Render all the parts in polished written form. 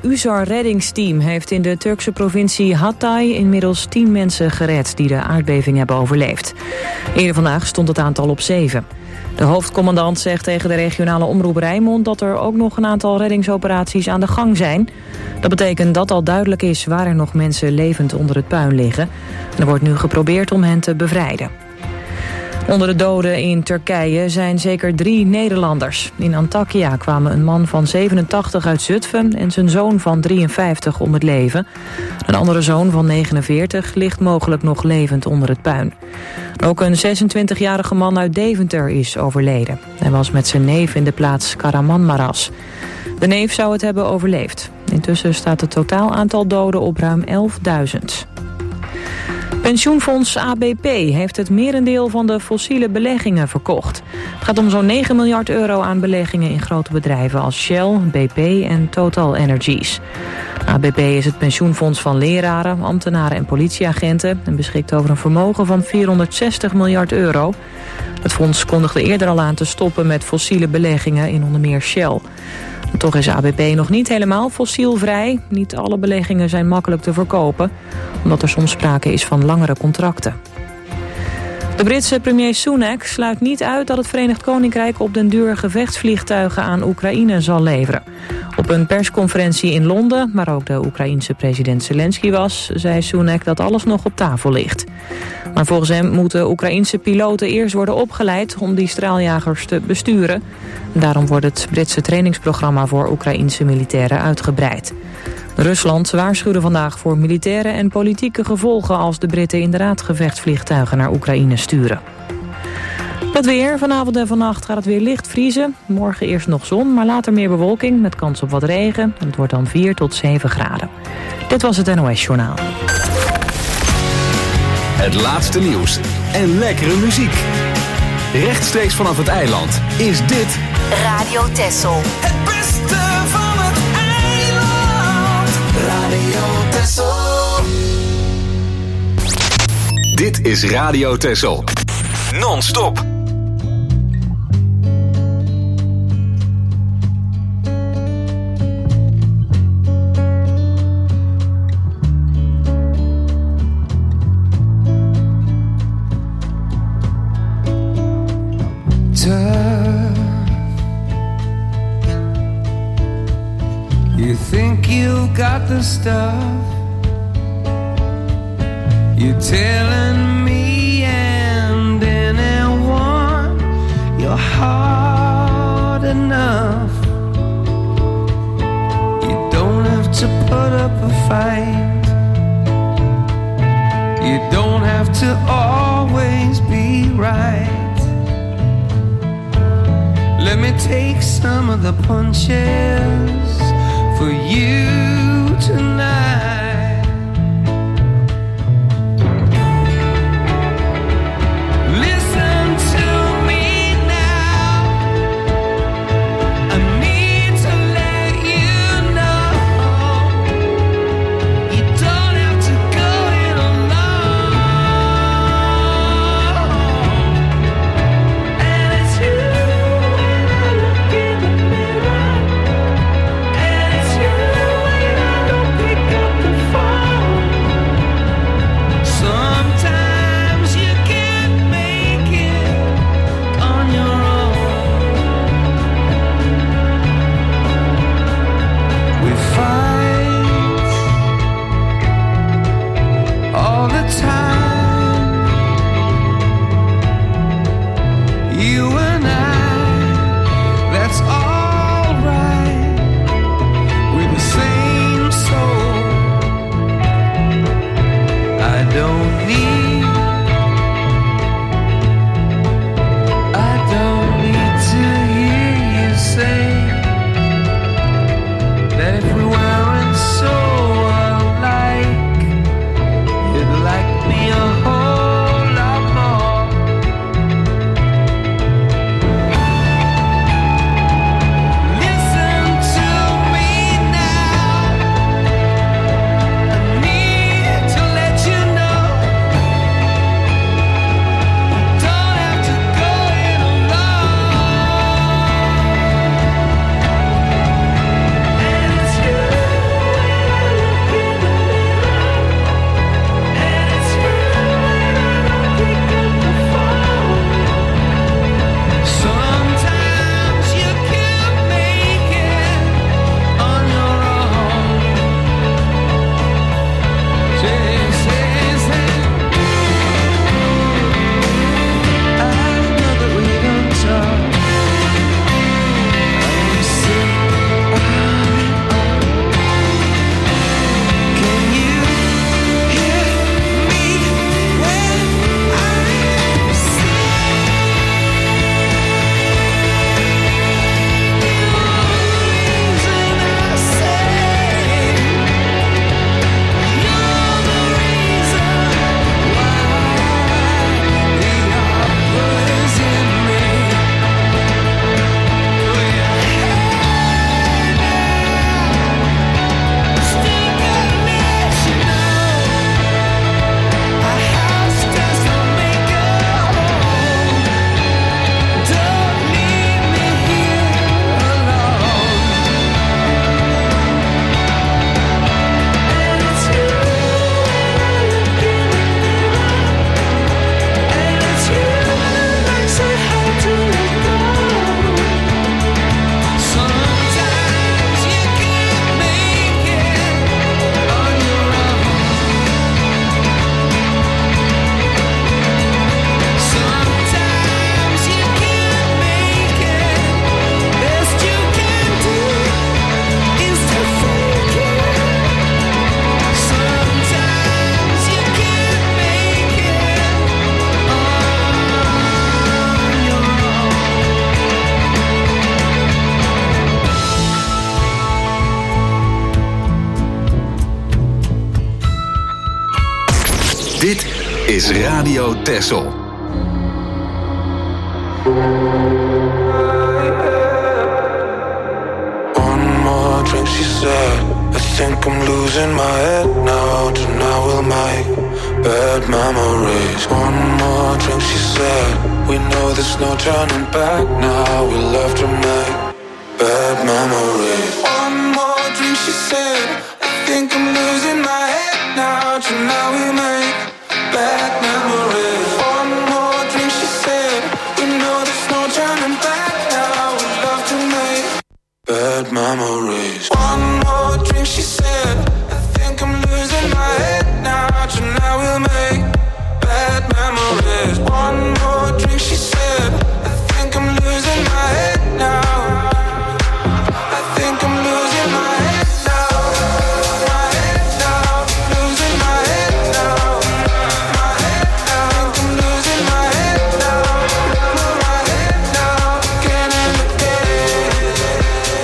USAR-reddingsteam heeft in de Turkse provincie Hatay inmiddels 10 mensen gered die de aardbeving hebben overleefd. Eerder vandaag stond het aantal op 7. De hoofdcommandant zegt tegen de regionale omroep Rijnmond dat er ook nog een aantal reddingsoperaties aan de gang zijn. Dat betekent dat al duidelijk is waar er nog mensen levend onder het puin liggen. Er wordt nu geprobeerd om hen te bevrijden. Onder de doden in Turkije zijn zeker 3 Nederlanders. In Antakya kwamen een man van 87 uit Zutphen en zijn zoon van 53 om het leven. Een andere zoon van 49 ligt mogelijk nog levend onder het puin. Ook een 26-jarige man uit Deventer is overleden. Hij was met zijn neef in de plaats Kahramanmaras. De neef zou het hebben overleefd. Intussen staat het totaal aantal doden op ruim 11.000. Pensioenfonds ABP heeft het merendeel van de fossiele beleggingen verkocht. Het gaat om zo'n 9 miljard euro aan beleggingen in grote bedrijven als Shell, BP en Total Energies. ABP is het pensioenfonds van leraren, ambtenaren en politieagenten en beschikt over een vermogen van 460 miljard euro. Het fonds kondigde eerder al aan te stoppen met fossiele beleggingen in onder meer Shell. Toch is ABP nog niet helemaal fossielvrij. Niet alle beleggingen zijn makkelijk te verkopen, omdat er soms sprake is van langere contracten. De Britse premier Sunak sluit niet uit dat het Verenigd Koninkrijk op den duur gevechtsvliegtuigen aan Oekraïne zal leveren. Op een persconferentie in Londen, waar ook de Oekraïense president Zelensky was, zei Sunak dat alles nog op tafel ligt. Maar volgens hem moeten Oekraïense piloten eerst worden opgeleid om die straaljagers te besturen. Daarom wordt het Britse trainingsprogramma voor Oekraïense militairen uitgebreid. Rusland waarschuwde vandaag voor militaire en politieke gevolgen als de Britten inderdaad gevechtsvliegtuigen naar Oekraïne sturen. Het weer. Vanavond en vannacht gaat het weer licht vriezen. Morgen eerst nog zon, maar later meer bewolking met kans op wat regen. En het wordt dan 4 tot 7 graden. Dit was het NOS Journaal. Het laatste nieuws en lekkere muziek. Rechtstreeks vanaf het eiland is dit Radio Texel. Het beste van het eiland. Radio Texel. Dit is Radio Texel. Non-stop. You think you got the stuff. You're telling me and anyone you're hard enough. You don't have to put up a fight. You don't have to always be right. Let me take some of the punches for you tonight. Listen to me now. I need to let you know you don't have to go it alone. And it's you when I look in the mirror. Dit is Radio Texel. One more drink, she said. I think I'm losing my head now. Tonight we'll make bad memories. One more drink, she said. We know there's no turning back now. We'll have to make bad memories. One more drink, she said. I think I'm losing my head now. Tonight we'll make bad memories. One more drink, she said. We know there's no turning back now. We'll have to make bad memories. One more drink, she said. I think I'm losing my head now. Tonight we'll make bad memories. One more drink, she said. I think I'm losing my head now. I think I'm losing my head now. My head now. Losing my head now. My head now. I think I'm losing my head now. My head now. Again and again.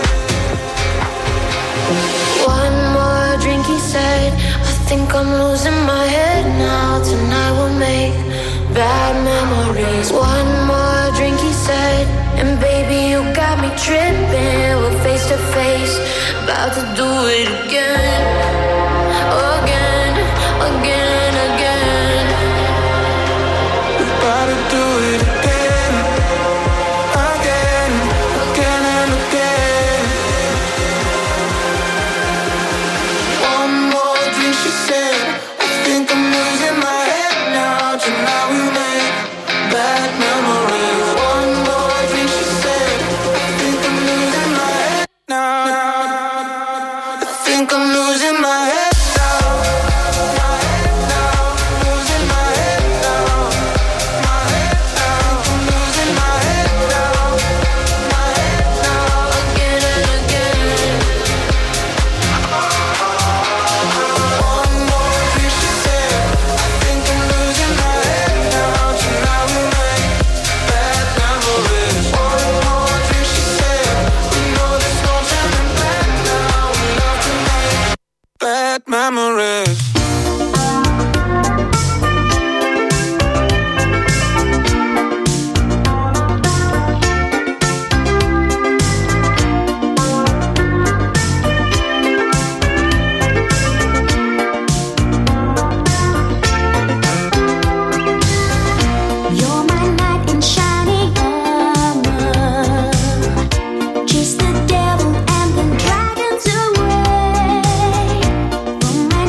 One more drink, he said. I think I'm losing my head now. Tonight we'll make bad memories. One more drink, he said. And baby, you got me tripping. We're face to face, about to do it again. Again, again, again. About to do it again. Again, again and again. One more drink, she said. I think I'm losing my head now. Tonight we make bad memories. One more drink, she said. I think I'm losing my head now. I think I'm losing my head now. My head now. Losing my head now. My head now. I'm losing my head now. My head now. Again and again. One more drink, she said. I think I'm losing my head now. Tonight we make bad memories. One more drink, she said. We know there's no turning back now. We love to make bad memories. You're my knight in shining armor. Chase the devil and the dragons away. From my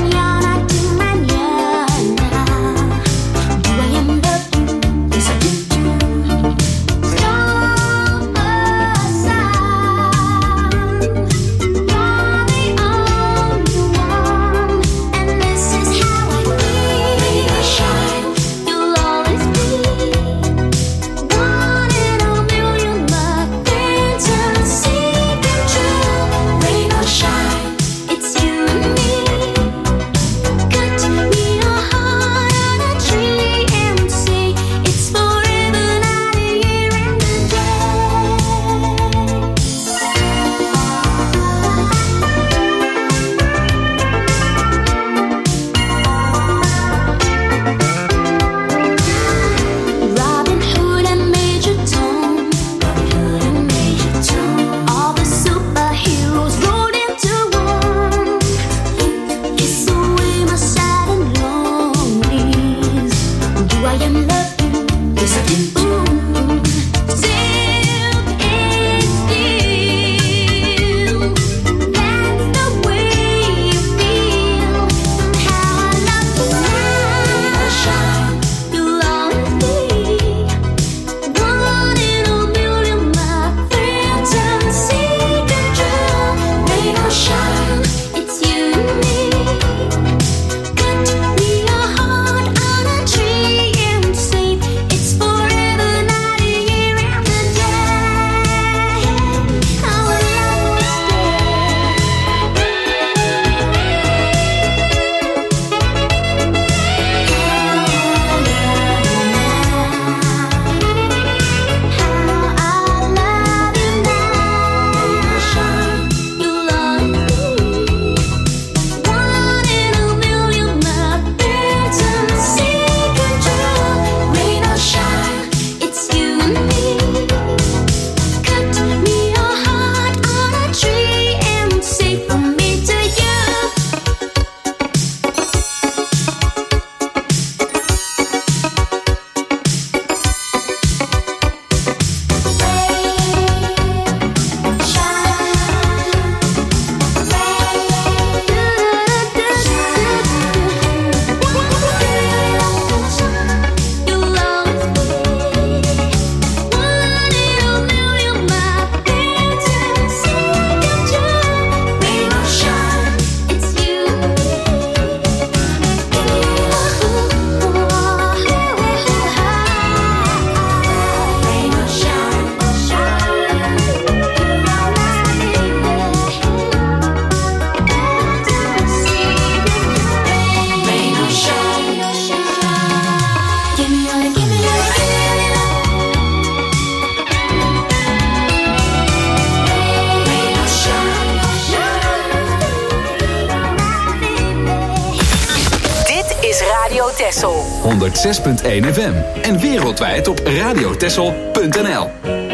Texel. 106.1 FM. En wereldwijd op radiotexel.nl.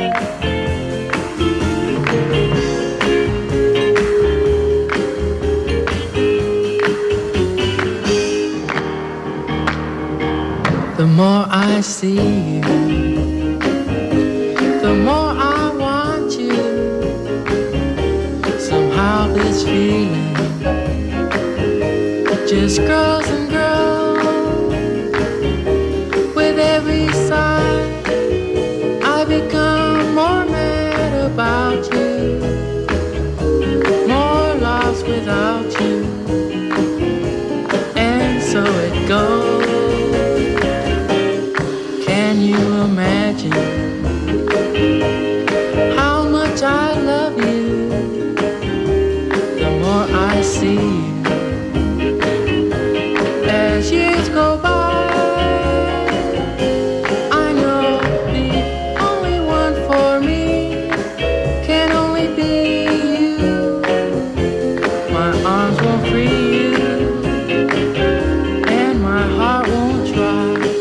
The more I see you, the more I want you. Somehow this feeling just grows and grows. With every sigh, I become more mad about you, more lost without you. And so it goes. Can you imagine how much I love you? The more I see you, as years go by, I know the only one for me can only be you. My arms won't free you, and my heart won't try.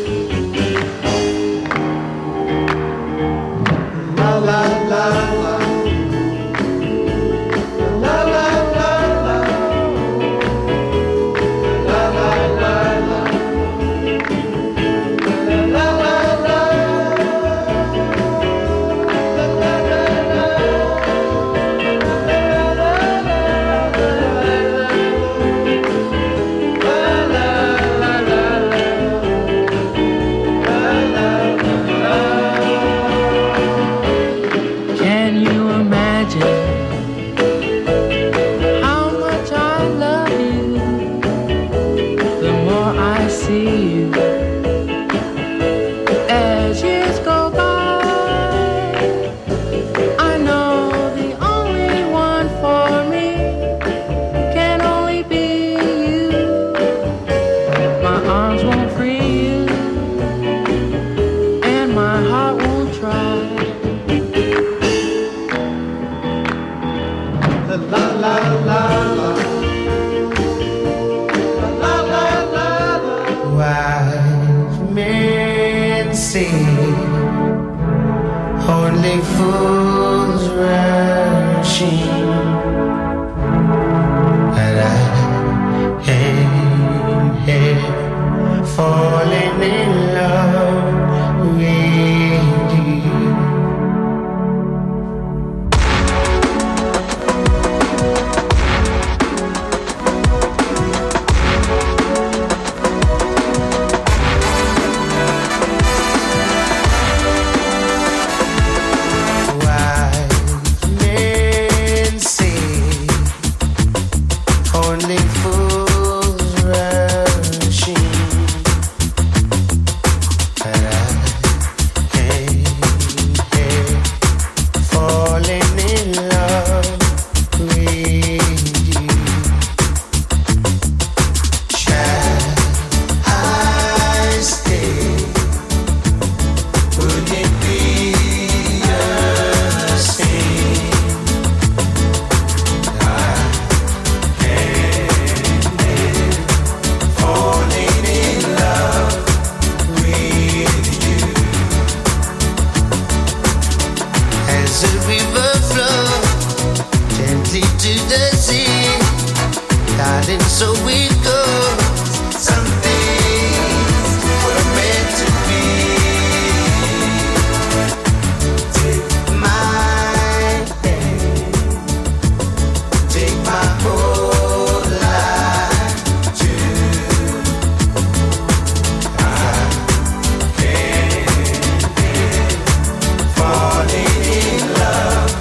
Only fools rushing, and I am here falling in love with you.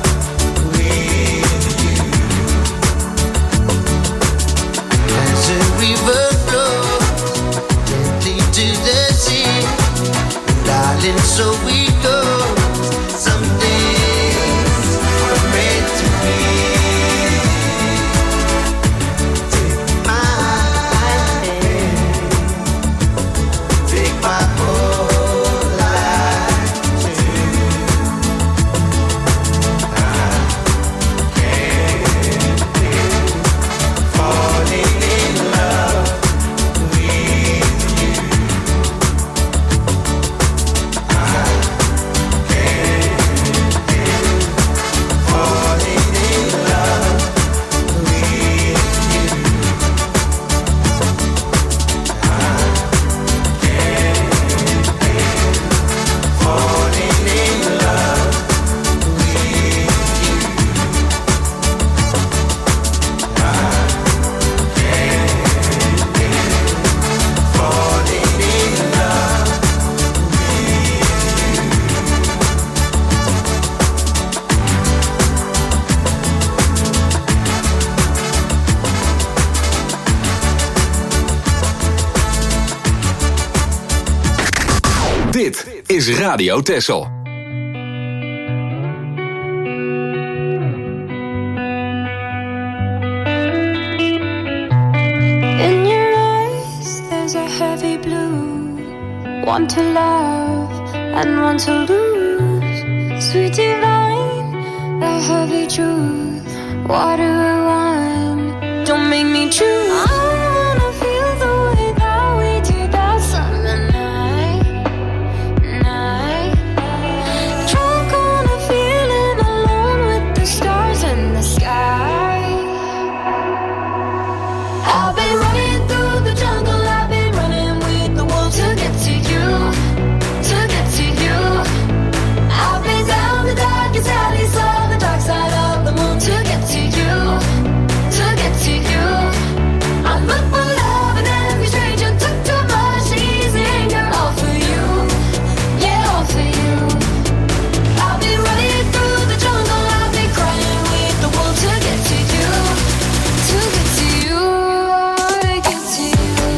As is Radio Texel. In your eyes there's a heavy blue, one to love and one to lose. Sweet divine, the heavy truth, water or wine, don't make me choose. I wanna feel the way that we do that summer night. Drunk on a feeling, alone with the stars in the sky. I've been running through the jungle, I've been running with the wolves to get to you, to get to you. I've been down the darkest alley, saw the dark side of the moon to get to you, to get to you. I look for love and every stranger took too much easy anger, all for you, yeah, all for you. I've been running through the jungle, I've been crying with the wolves to get to you, to get to you, to get to you.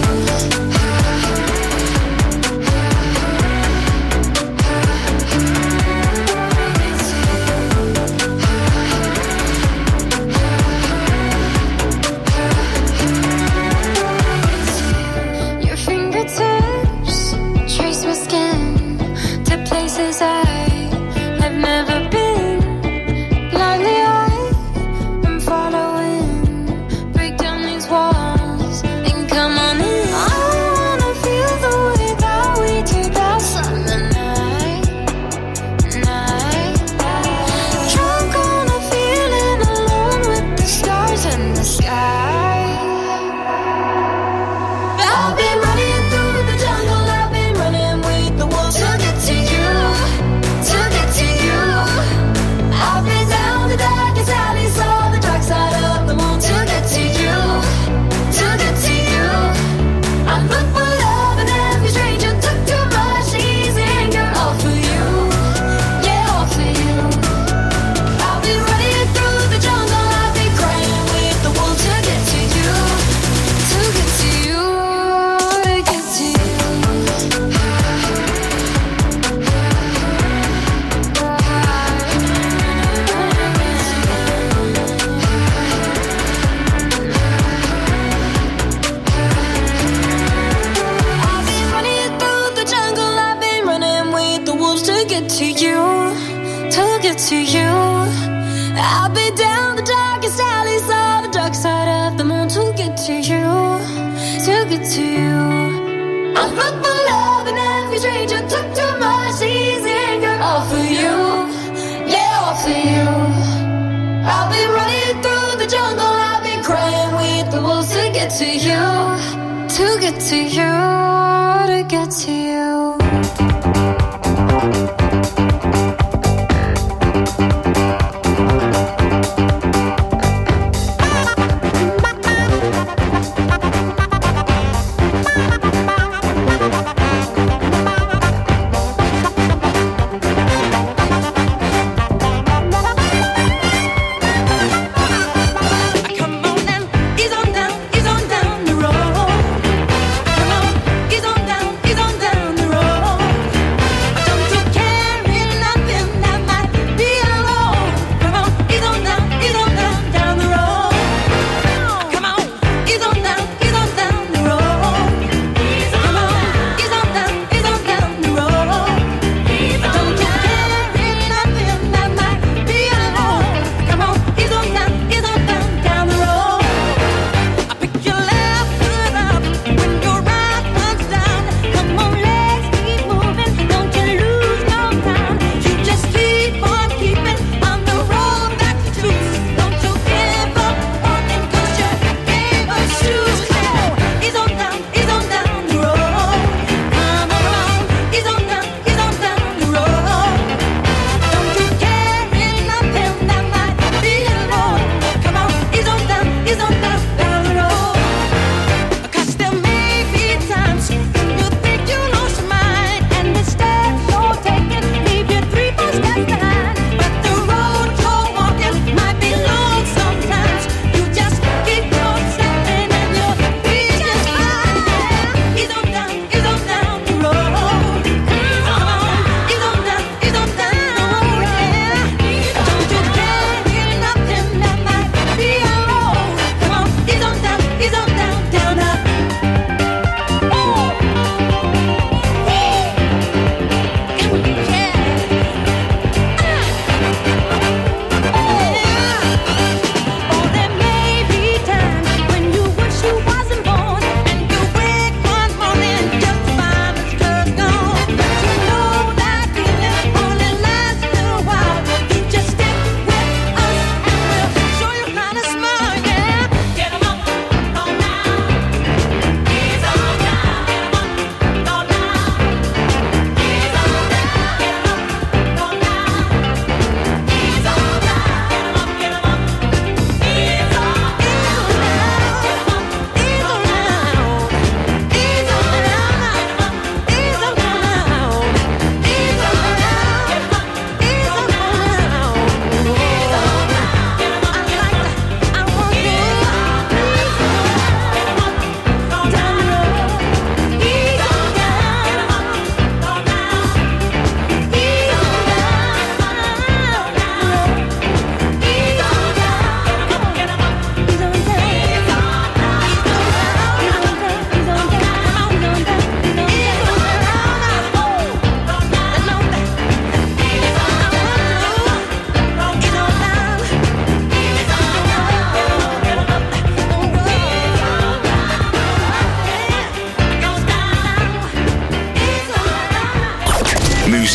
Your fingertips trace my skin to places I have never been. Blindly I'm following. Break down these walls and come on in. I wanna feel the way that we do that summer night. Drunk on a feeling, alone with the stars in the sky. I've been running through the jungle, I've been running with the wolves to get to you, to get to you. I've been down the darkest alley, saw the dark side of the moon to get to you, to get to you. I look for love and every stranger took too much easy anger, all for you, yeah, all for you. I've been running through the jungle, I've been crying with the wolves to get to you, to get to you, to get to you. I've been running through the jungle, I've been running with the wolves to get to you, to get to you. I've been down the darkest alleys, saw the dark side of the moon to get to you, to get to you. I look for love and every stranger took too much easy anger, all for you, yeah, all for you. I've been running through the jungle, I've been crying with the wolves to get to you, to get to you, to get to you. Come on now, ease on down the road. Come on, ease on down the road.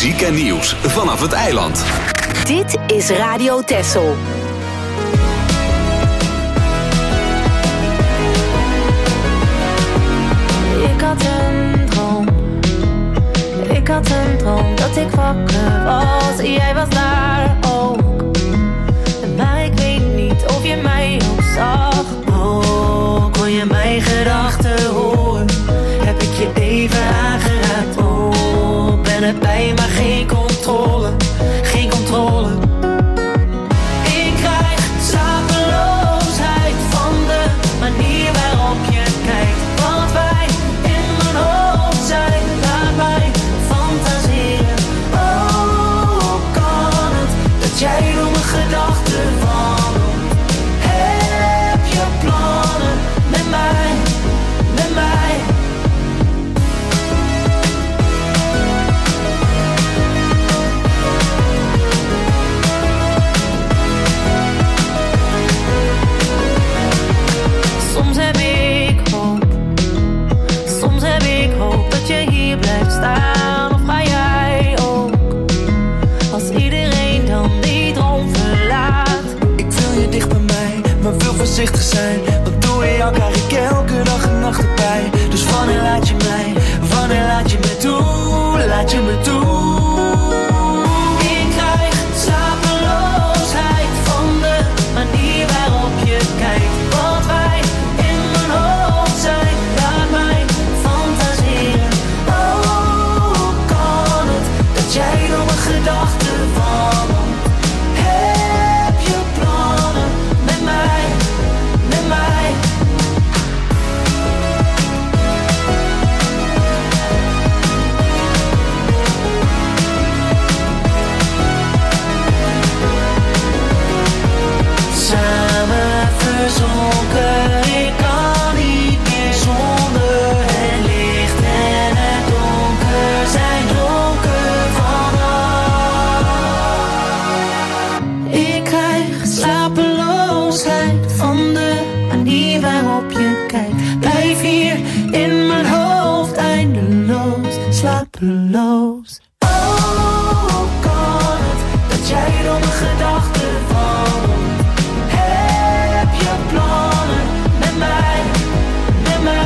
muziek en nieuws vanaf het eiland. Dit is Radio Texel. Ik had een droom dat ik wakker was. Jij was daar ook. Maar ik weet niet of je mij ook zag. Oh, kon je mijn gedachten horen? Heb ik je even aangeraakt? Oh, ben erbij maar geen controle. Geen controle. Ik krijg slapeloosheid van de manier waarop je kijkt. Wat wij in mijn hoofd zijn, laat mij fantaseren. Oh, kan het dat jij door mijn gedachten wandelt? Heb je plannen met mij, met mij? Soms heb ik hoop dat je hier blijft staan. Of ga jij ook, als iedereen dan die droom verlaat? Ik wil je dicht bij mij, maar wil voorzichtig zijn. Want doe je elkaar ik elke dag en nacht erbij. Dus wanneer laat je mij, wanneer laat je me toe, laat je me toe. Ik krijg slapeloosheid van de manier waarop je kijkt. Wat wij in mijn hoofd zijn, laat mij fantaseren. Oh, kan het dat jij door mijn gedachten wandelt? Heb je plannen met mij, met mij? Samen verzonken, ik kan niet meer zonder. Het licht en het donker zijn dronken vanaf. Ik krijg slapeloosheid van de manier waarop je kijkt. Blijf hier in mijn hoofd eindeloos slapeloos. Oh, kan het dat jij door mijn gedachten wandelt? Heb je plannen met mij, met mij?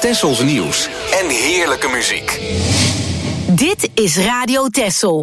Tessels nieuws en heerlijke muziek. Dit is Radio Tessel.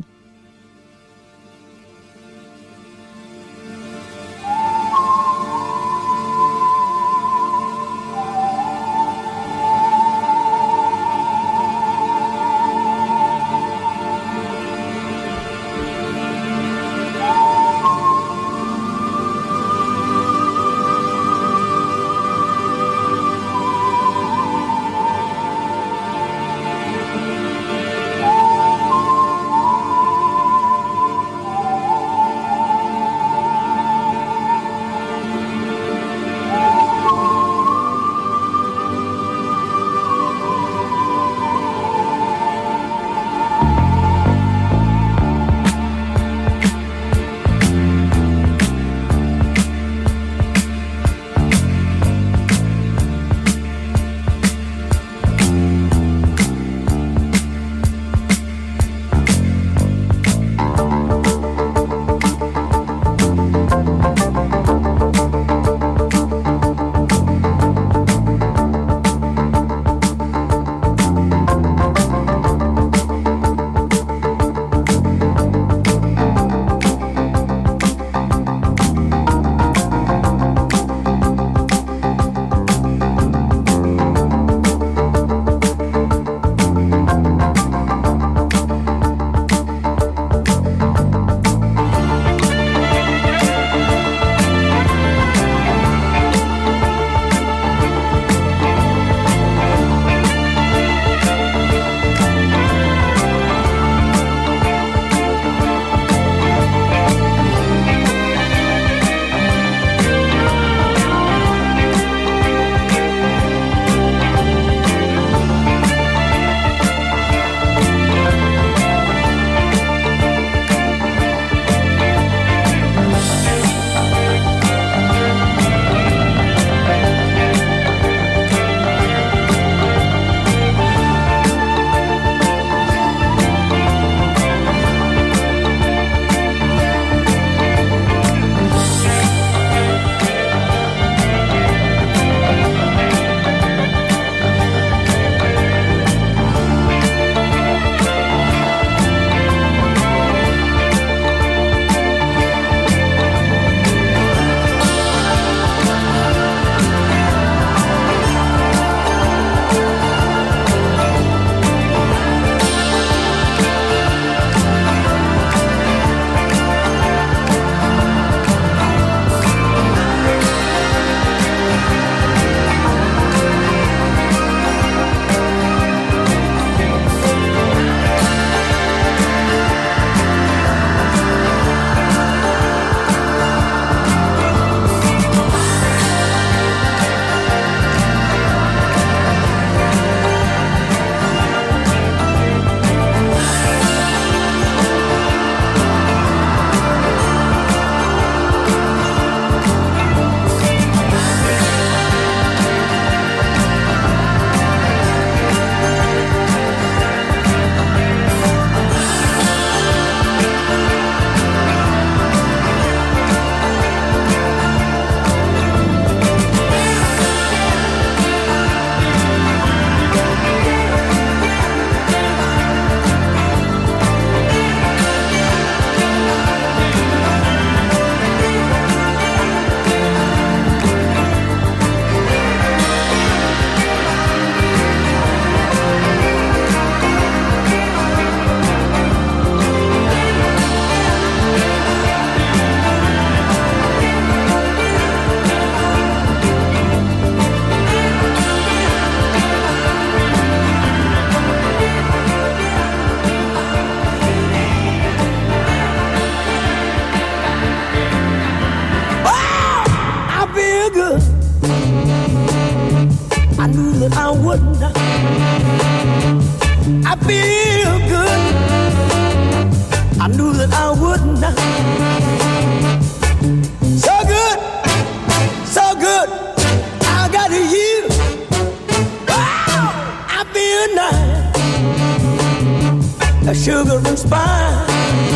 sugar and spice.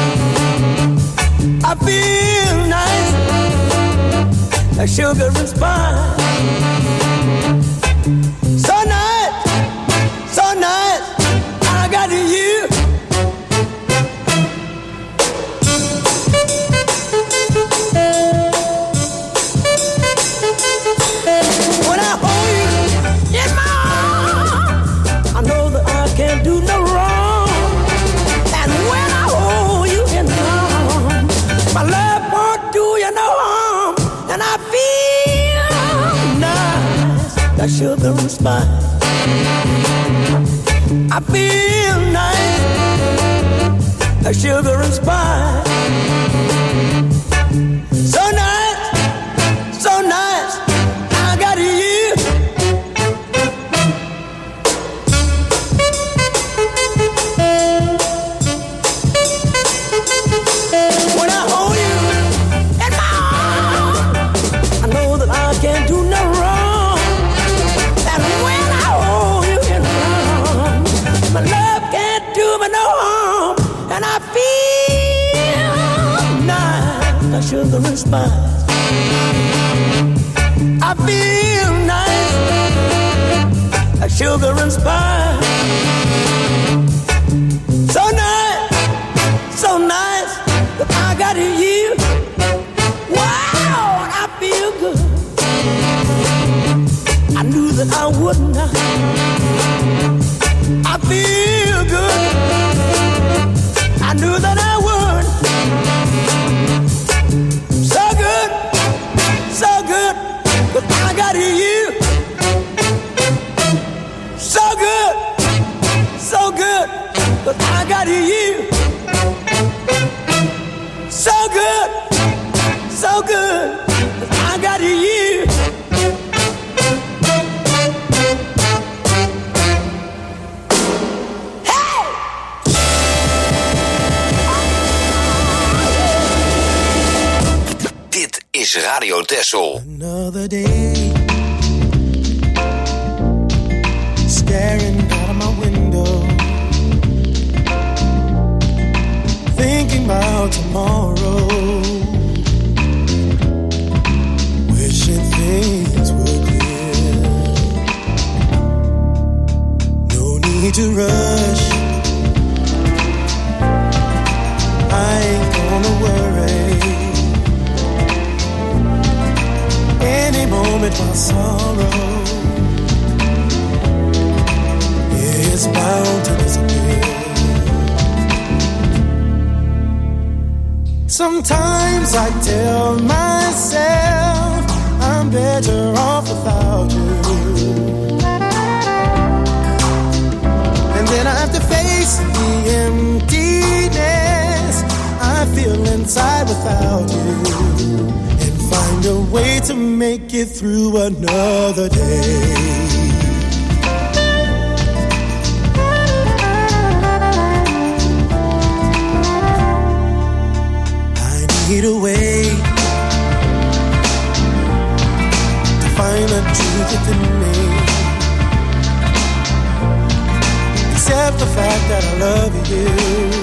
I feel nice, like sugar and spice. So nice, the sugar and spice. I feel nice, the sugar and spice. So nice, so nice, I got you. When I hold you in my arms, I know that I can't do no wrong. That when I hold you in my arms, my love can't do me no harm. And I feel nice, the sugar and spice. I feel nice, the sugar and spice. So nice, so nice, that I got you. Wow, I feel good. I knew that I wouldn't. I feel good. I knew that I would. So good, but I got you. So good, but I got you. So good, but I got you. Is Radio Texel. Another day, staring out of my window, thinking about tomorrow, wishing things were clear. No need to rush, I ain't gonna worry. Any moment my sorrow is bound to disappear. Sometimes I tell myself I'm better off without you, and then I have to face the emptiness I feel inside without you. Find a way to make it through another day. I need a way to find the truth within me, accept the fact that I love you.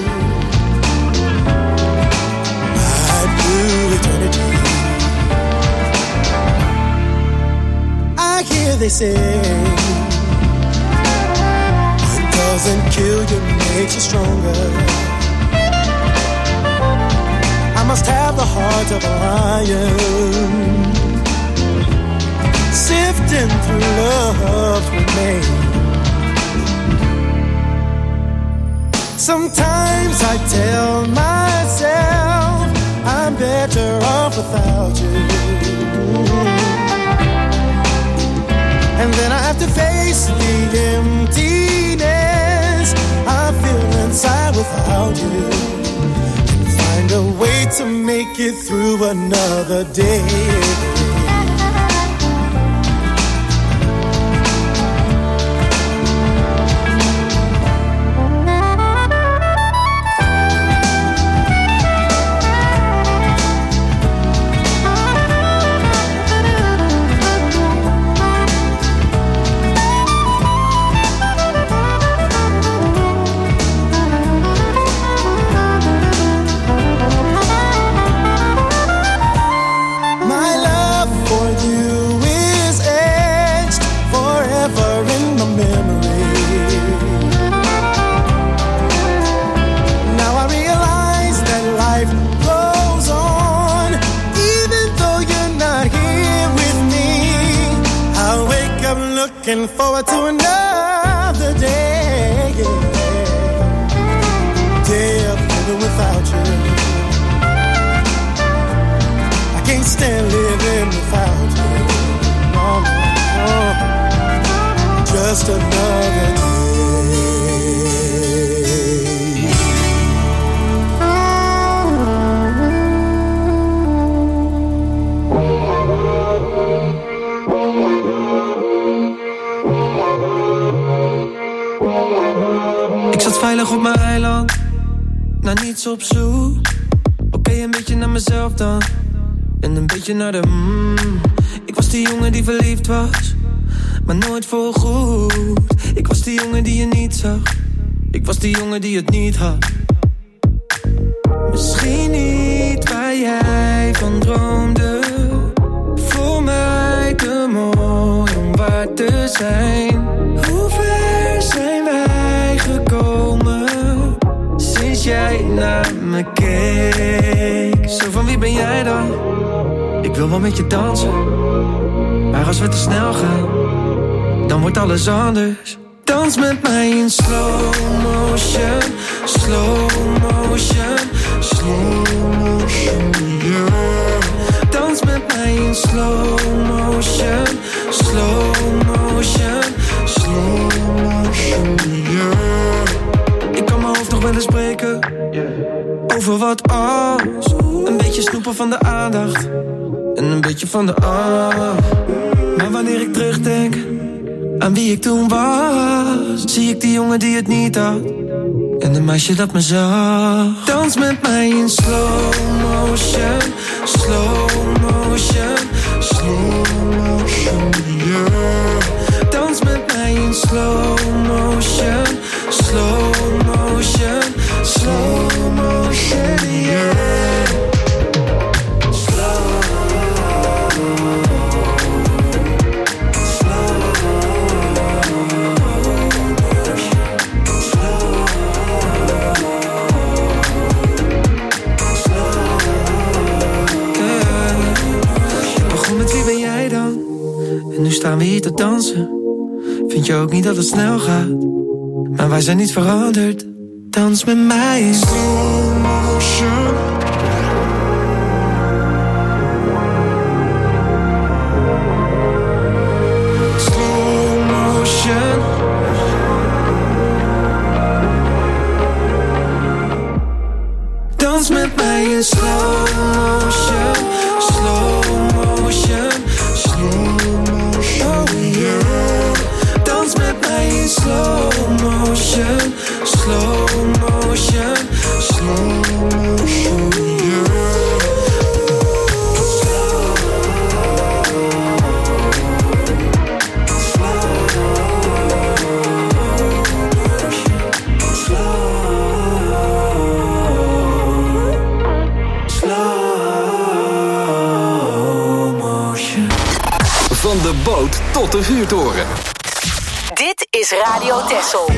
I'd do eternity. I hear they say what doesn't kill you makes you stronger. I must have the heart of a lion, sifting through love's remains. Sometimes I tell myself I'm better off without you, and then I have to face the emptiness I feel inside without you, and find a way to make it through another day. Looking forward to another day, day of living without you. I can't stand living without you. No, no, no. just another day. Ik zat veilig op mijn eiland, naar niets op zoek. Oké, een beetje naar mezelf dan, en een beetje naar de Ik was die jongen die verliefd was, maar nooit voorgoed. Ik was die jongen die je niet zag, ik was die jongen die het niet had. Misschien niet waar jij van droomde, voor mij te mooi om waar te zijn. Hoe ver zijn wij gekomen sinds jij naar me keek? Zo van wie ben jij dan? Ik wil wel met je dansen, maar als we te snel gaan, dan wordt alles anders. Dans met mij in slow motion, slow motion, slow motion, yeah. Dans met mij in slow motion, slow motion, slow motion, yeah. Ik kan mijn hoofd nog wel eens breken, over wat als. Een beetje snoepen van de aandacht en een beetje van de angst. Maar wanneer ik terugdenk aan wie ik toen was, zie ik die jongen die het niet had en een meisje dat me zag. Dans met mij in slow motion, slow motion, slow motion, yeah. Dans met mij in slow motion, slow motion, slow motion, yeah. En nu staan we hier te dansen. Vind je ook niet dat het snel gaat? Maar wij zijn niet veranderd. Dans met mij in slow motion. Slow motion. Dans met mij in slow motion. Slow motion. Slow motion, yeah. Dans met mij in slow motion, slow motion, slow motion, yeah. Van de boot tot de vuurtoren. Dit is Radio Texel.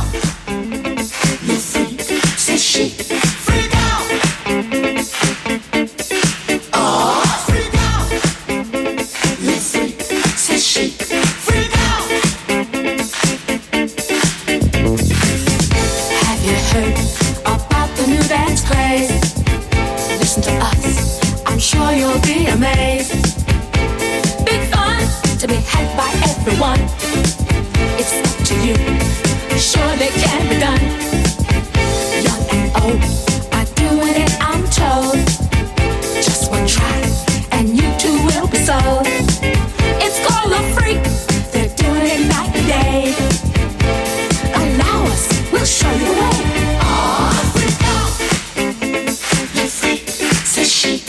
Have you heard about the new dance craze? Listen to us, I'm sure you'll be amazed. To be had by everyone, it's up to you. Surely can be done. Young and old are doing it, I'm told. Just one try, and you too will be sold. It's called a freak. They're doing it night and day. Allow us, we'll show you the way. Oh, freak out, you freak, say she.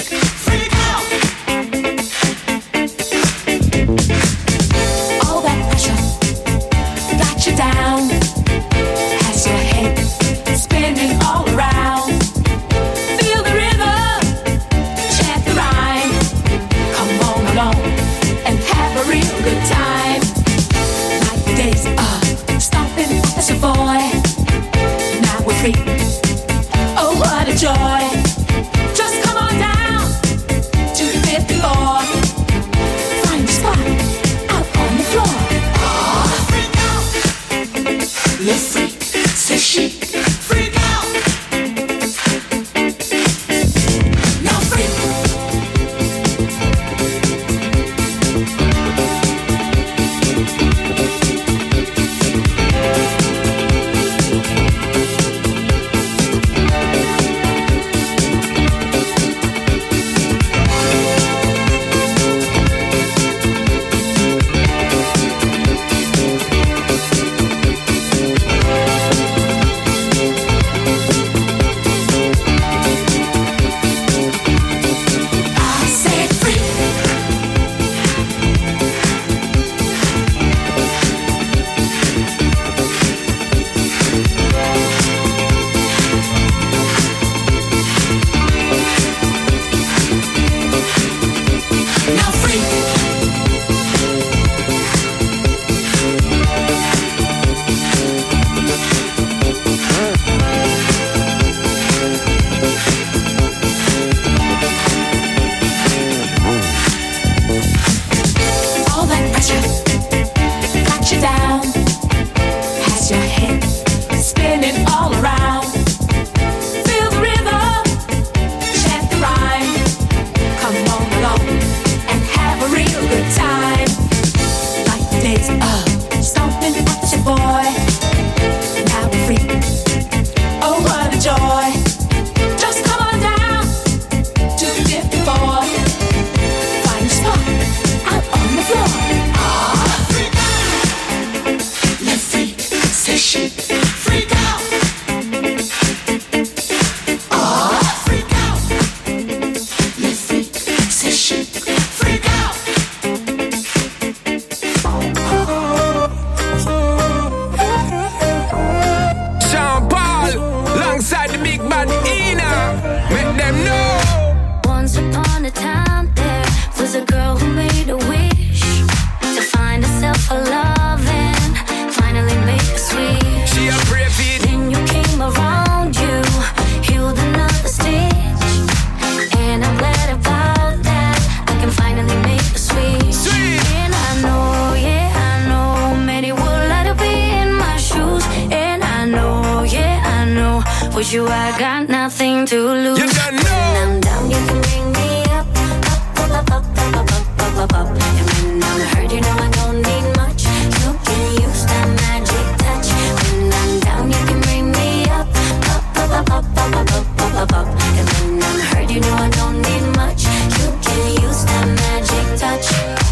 I got nothing to lose. You don't know. When I'm down, you can bring me up, up, up, up, up, up, up, up, up, up. And when I'm hurt, you know I don't need much. You can use that magic touch. When I'm down, you can bring me up, up, up, up, up, up, up, up, up, up. And when I'm hurt, you know I don't need much. You can use that magic touch.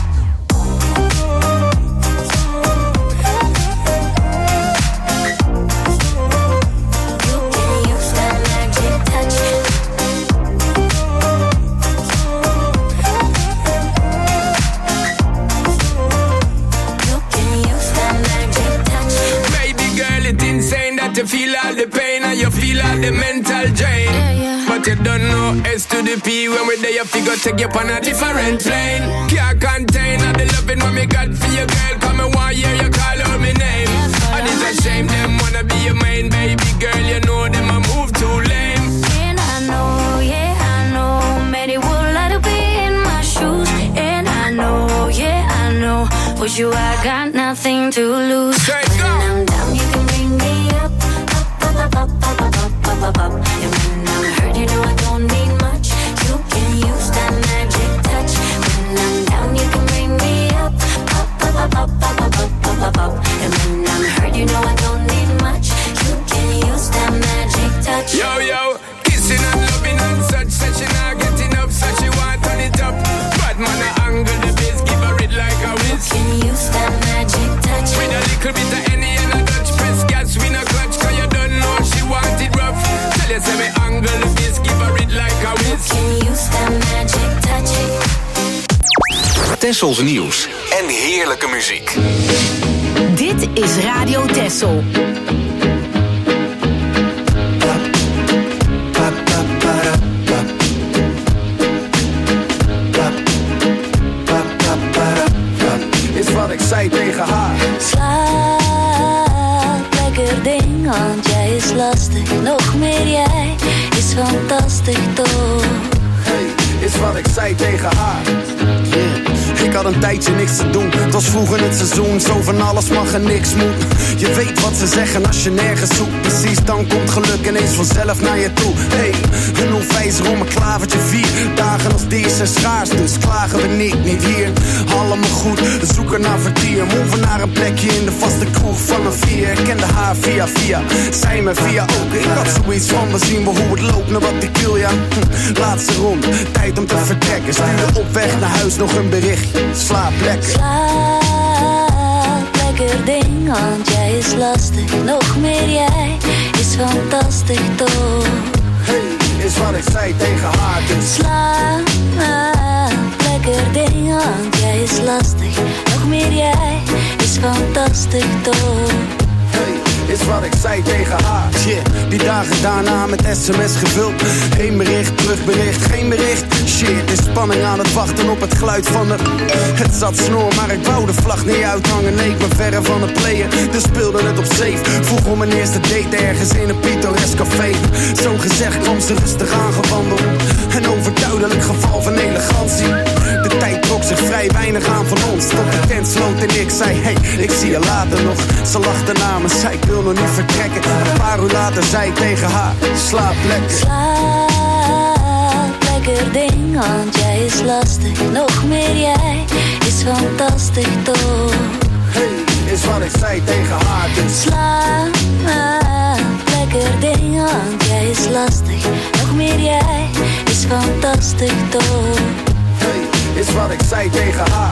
You feel all the pain and you feel all the mental drain. But you don't know S to the P. When we're there you figure take you on a different plane. Can't contain all the loving what me got for you, girl. Come and one year you call out my name. And it's a shame them wanna be your main baby girl. You know them a move too lame. And I know, yeah I know, many would like to be in my shoes. And I know, yeah I know, for you I got nothing to lose. When I'm down you can bring me up, up, up, up, up, up, up, up, up. And when I'm hurt you know I don't need much. You can use that magic touch. When I'm down you can bring me up, up, up, up, up, up, up, up, up, up. And when I'm hurt you know I don't need much. You can use that magic touch. Yo, yo, kissing and loving and such. Said she not get enough, so she want turn it up. Bad man a angle the bass, give her it like a whiz. You can use that magic touch. With a little bit of any and a Dutch press gas, we no clutch, cause you don't know she want it rough. Tell you say me angle the bass, give her it like a whiz. You can use that magic touch. Tessels nieuws en heerlijke muziek. Dit is Radio Tessel. Is wat ik zei tegen haar. Slaap, lekker ding, want jij is lastig. Nog meer jij is fantastisch toch. Hey, is wat ik zei tegen haar. Ik had een tijdje niks te doen. Het was vroeg in het seizoen, zo van alles mag en niks moet. Je weet wat ze zeggen als je nergens zoekt. Precies, dan komt geluk ineens vanzelf naar je toe. Hey, een onwijzer om een klavertje 4. Dagen als deze zijn schaars, dus klagen we niet hier. Allemaal goed, we zoeken naar vertier. Moven naar een plekje in de vaste kroeg van een 4. Ik kende haar via, zij me via ook. Ik had zoiets van, we zien wel hoe het loopt, naar wat ik wil, ja. Laatste ronde, tijd om te vertrekken. Stuurde op weg naar huis nog een berichtje. Slaap lekker. Slaap, lekker ding, want jij is lastig. Nog meer jij is fantastisch toch. Hey, is wat ik zei tegen haar dus. Slaap, lekker ding, want jij is lastig. Nog meer jij is fantastisch toch. Hey, is wat ik zei tegen haar. Shit, die dagen daarna met sms gevuld. Geen bericht, terugbericht, geen bericht. Shit, is spanning aan het wachten op het geluid van de... Het zat snor, maar ik wou de vlag niet uithangen. Nee, ik ben verre van het playen, dus speelde het op safe. Vroeg om mijn eerste date ergens in een pittoresk café. Zo gezegd kwam ze rustig aangewandeld. Een overduidelijk geval van elegantie. De tijd trok zich vrij weinig aan van ons. Tot de tent sloot en ik zei, hey, ik zie je later nog. Ze lachte na me, zei ik wil nog niet vertrekken. Een paar uur later zei ik tegen haar, slaap lekker. Slaap, lekker ding, want jij is lastig. Nog meer jij is fantastisch toch. Hey, is wat ik zei tegen haar dus. Slaap, lekker ding, want jij is lastig. Nog meer jij is fantastisch toch. Hey, is wat ik zei tegen haar.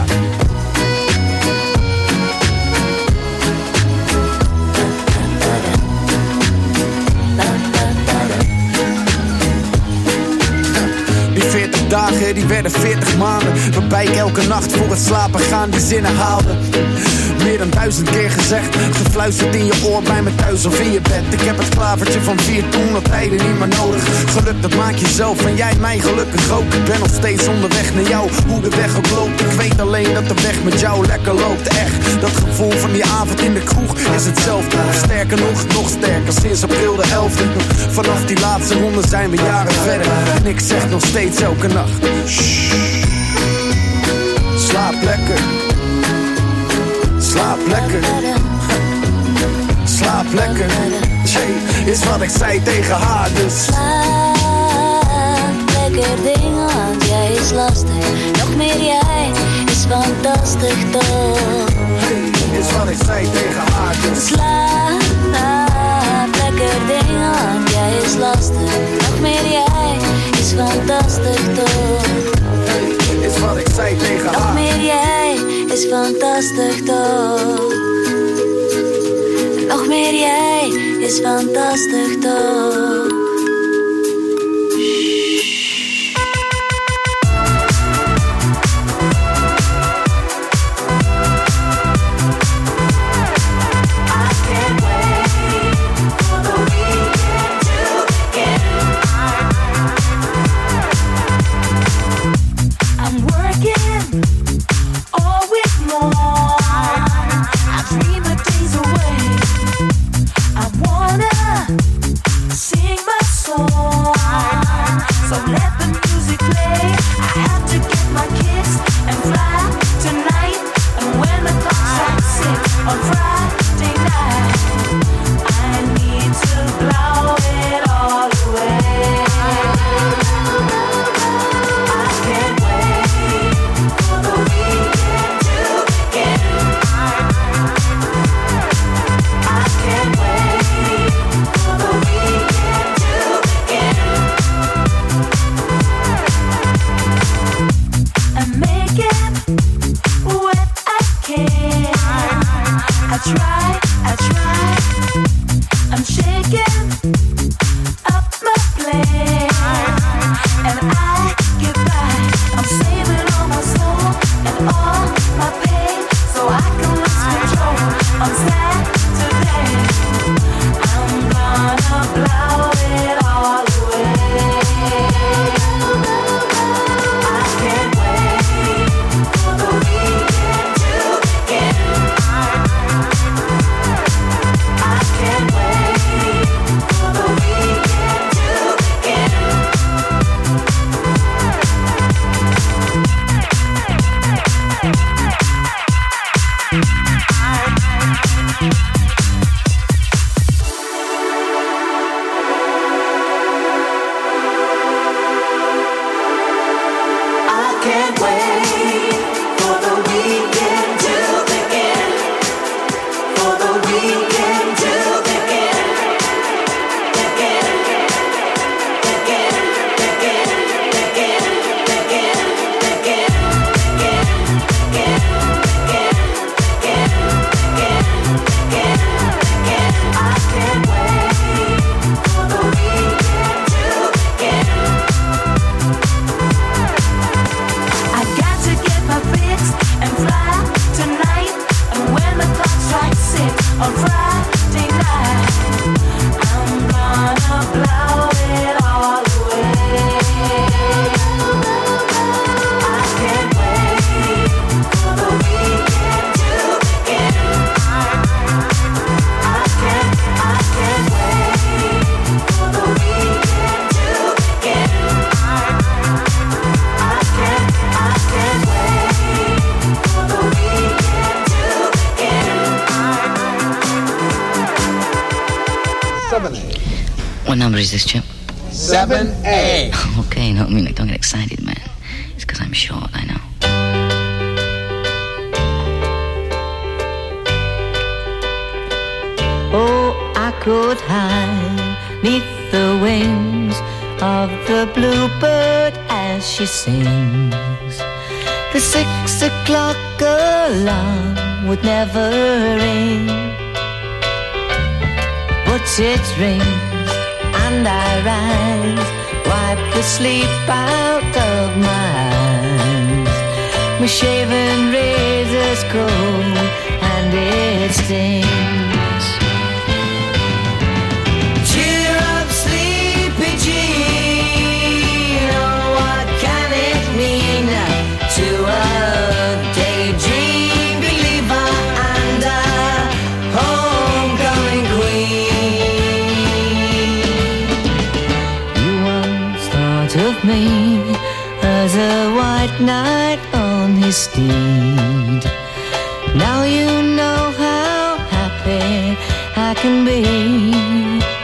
Die 40 dagen, die werden 40 maanden. Waarbij ik elke nacht voor het slapen gaan die zinnen haalde. Meer dan 1000 keer gezegd, gefluisterd in je oor bij me thuis of in je bed. Ik heb het klavertje van 4 toen, al tijden niet meer nodig. Geluk dat maak je zelf en jij mij gelukkig ook. Ik ben nog steeds onderweg naar jou, hoe de weg ook loopt. Ik weet alleen dat de weg met jou lekker loopt. Echt, dat gevoel van die avond in de kroeg is hetzelfde. Sterker nog sterker, sinds april de 11e. Vanaf die laatste ronde zijn we jaren verder. En ik zeg nog steeds elke nacht, shh, slaap lekker. Slaap lekker. Slaap lekker. Shit, is wat ik zei tegen haar, dus Slaap, lekker ding, want jij is lastig. Nog meer jij is fantastisch toch. Hey, is wat ik zei tegen haar, dus Slaap, lekker ding, want jij is lastig. Nog meer jij is fantastisch toch. Hey, is wat ik zei tegen haar. Nog meer jij is fantastisch toch. Nog meer jij is fantastisch toch. What number is this, Chip? 7A. Okay, no, I mean, like, don't get excited, man. It's because I'm short, I know. Oh, I could hide neath the wings of the bluebird as she sings. The 6 o'clock alarm would never ring, but it rings and I rise, wipe the sleep out of my eyes. My shaven razor's cold and it stings. Cheer up, sleepy Jean, oh, what can it mean to a daydream believer and a homecoming queen? You once thought of me as a white knight on his steed. Now you know how happy I can be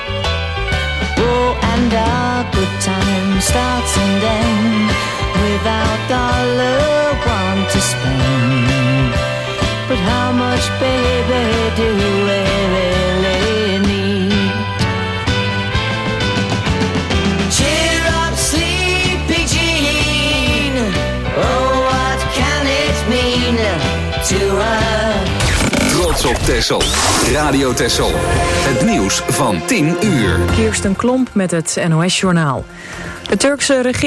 starts and ends without dollar one to spend. But how much, baby, do we really need? Cheer up, sleepy Jean. Oh, what can it mean to us? Trots op Texel. Radio Texel. Het nieuws van 10 uur. Kirsten Klomp met het NOS-journaal. De Turkse regering